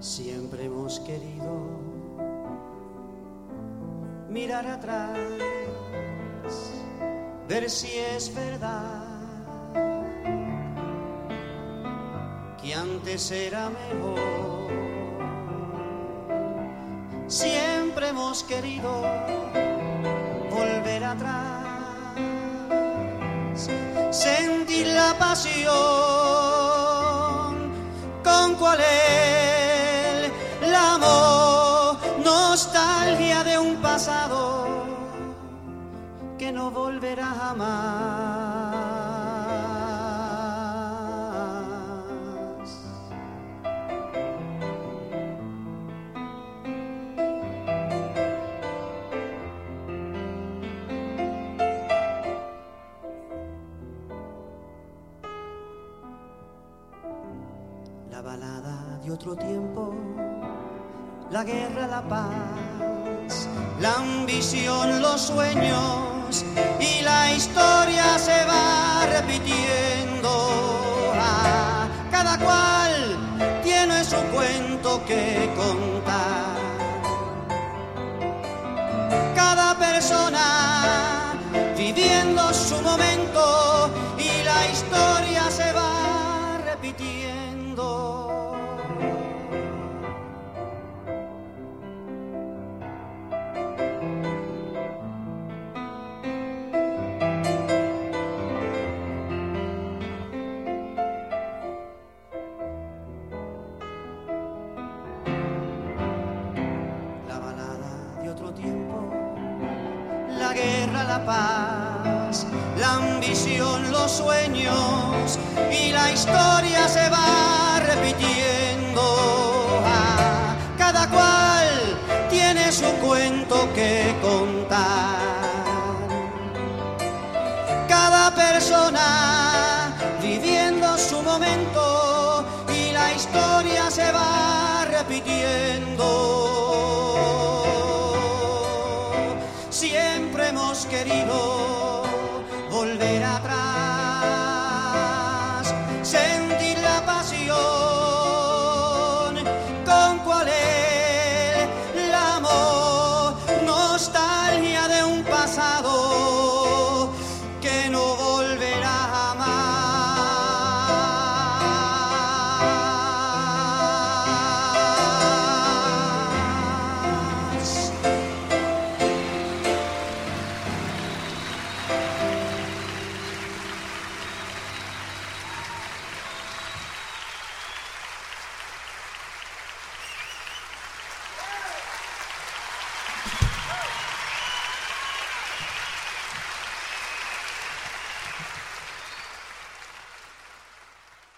Siempre hemos querido mirar atrás, ver si es verdad que antes era mejor. Siempre hemos querido volver atrás, sentir la pasión con cual el amor, nostalgia de un pasado que no volverá jamás. La balada de otro tiempo, la guerra, la paz, la ambición, los sueños y la historia se va repitiendo. Ah, cada cual tiene su cuento que contar. Cada persona viviendo su momento y la historia se va repitiendo. La guerra, la paz, la ambición, los sueños y la historia se va repitiendo. Ah, cada cual tiene su cuento que contar. Cada persona viviendo su momento y la historia se va repitiendo.